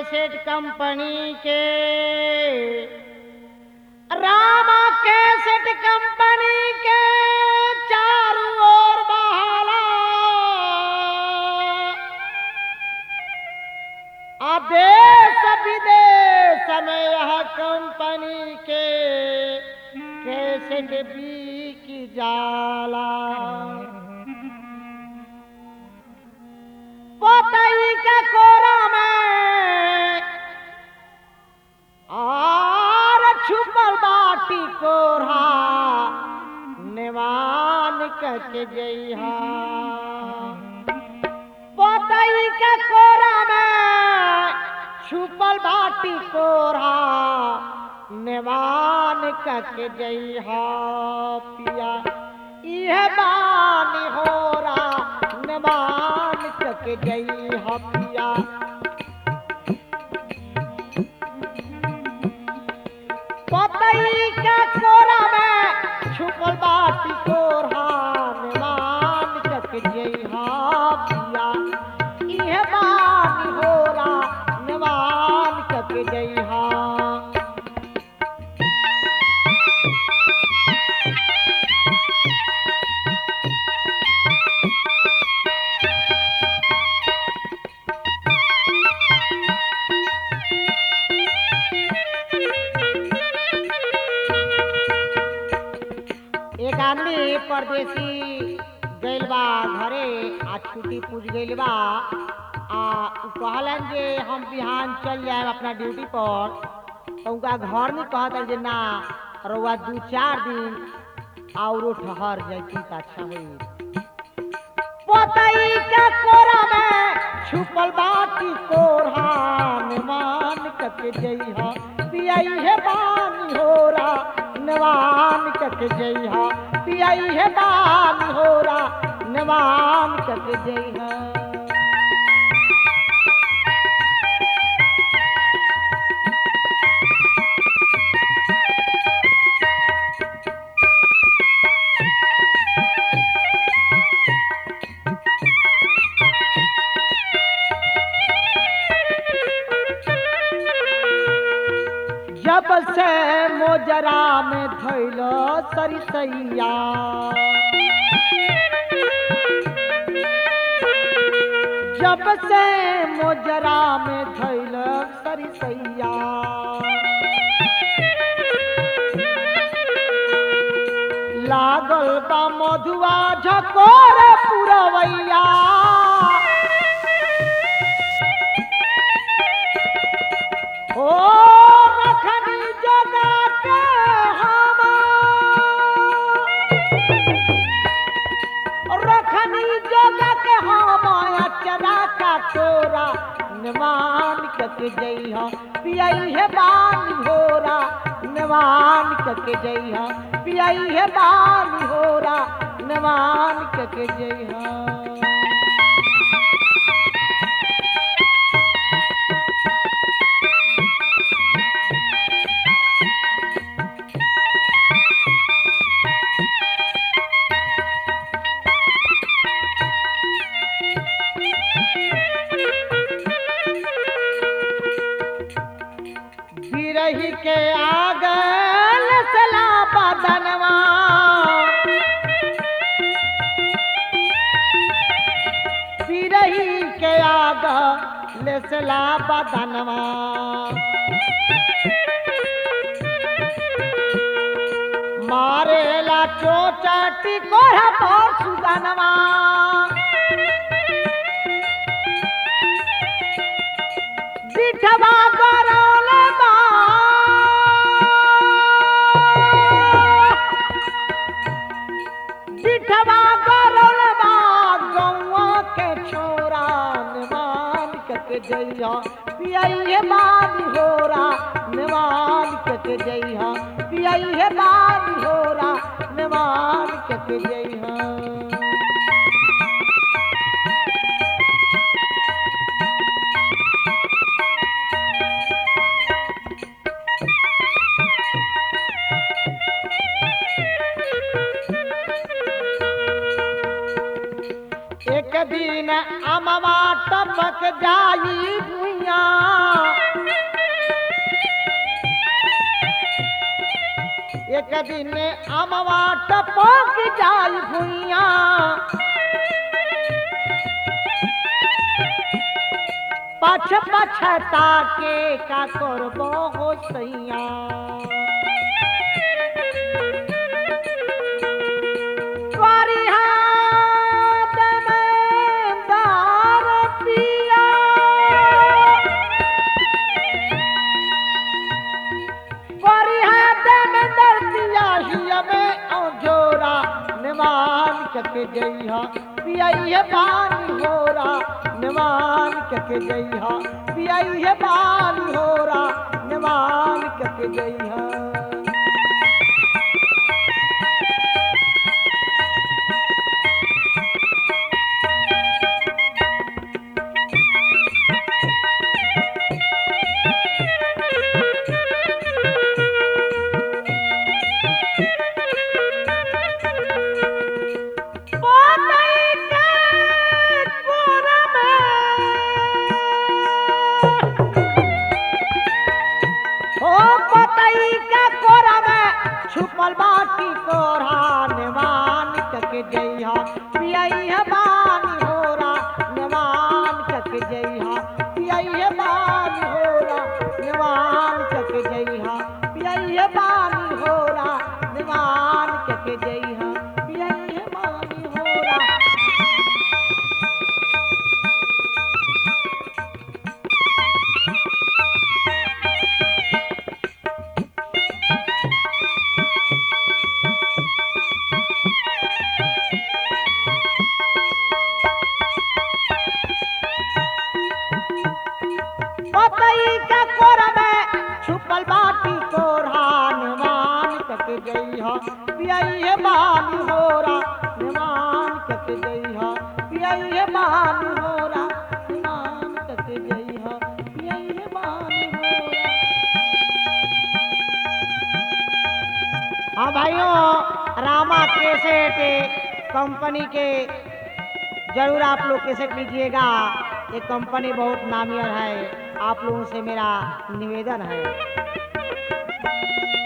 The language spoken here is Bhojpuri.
कैसेट कंपनी के रामा कैसेट कंपनी के चारों ओर बहाला देश विदेश में यह कंपनी के कैसेट बिक जाला पोतई के कोरा में और छुपल बाटी कोरा निवान के जइहा पोतई के कोरा में छुपल बाटी कोरा निवान के जइहा पिया इह बानी होरा निवान के जइहा पिया पोतई के कोरा में छुपल बाटी कोरा निवान के जइहा पिया इह बानी होरा निवान के जइहा एक आदमी परदेसी गइल बा घरे आ छुट्टी पूछ गइल बा उ कहलन जे हम बिहान चल जाए अपना ड्यूटी पर तो उनका घर में कहत जे ना रउआ 2-4 दिन और ठहर जाती तो अच्छा हुई पोतई के कोरा में छुपल बाटी कोरा निवान के जइहा पियई है बानी होरा निवान के जइहा पियई है बानी होरा निवान के जइहा जब से मोजरा में धैलो सरिसैया जब से मोजरा में धैलो सरिसैया लागल बा मधुआ झकोर पुरवैया ओ रखनी जगा के हम रखनी जगा के हम अचरा का तोरा निवान के जइहा पियई है बानी होरा निवान के जइहा पियई है बानी होरा निवान के जइहा बिरही के आगल सला बदनवा बिरही के आगल सला बदनवा मारेला चोचाटी कोढ़ा पर सुगनवा बिठवा गरौल बा बिठवा गरौल बा गौआ के छोरा निवान के जइहा पियई है बानी होरा निवान के जइहा पियई है बानी होरा निवान के जइहा एक दिन अमवा टपक जाई भुइया एक दिन अमवा टपक जाई भुइया पछ पछता के का करबो हो सैया के जइहा पियाइए पानी होरा निमान के जइहा पियाइए पानी होरा निमान के जइहा छुपल बाटी कोरा निमान के जइहा पियाइए पानी होरा निमान के जइहा पियाइए पानी होरा निमान के जइहा पियाइए पानी होरा निमान के जइहा पियाइए पानी होरा छुपल बाटी कोरा निमान के जइहा पियाइए पानी होरा निमान के जइहा पियाइए पानी होरा निमान के जइहा पियाइए पानी होरा। हाँ भाइयों, रामा कैसेट कंपनी के जरूर आप लोग कैसेट लीजिएगा। ये कंपनी बहुत नामी है, आप लोगों से मेरा निवेदन है।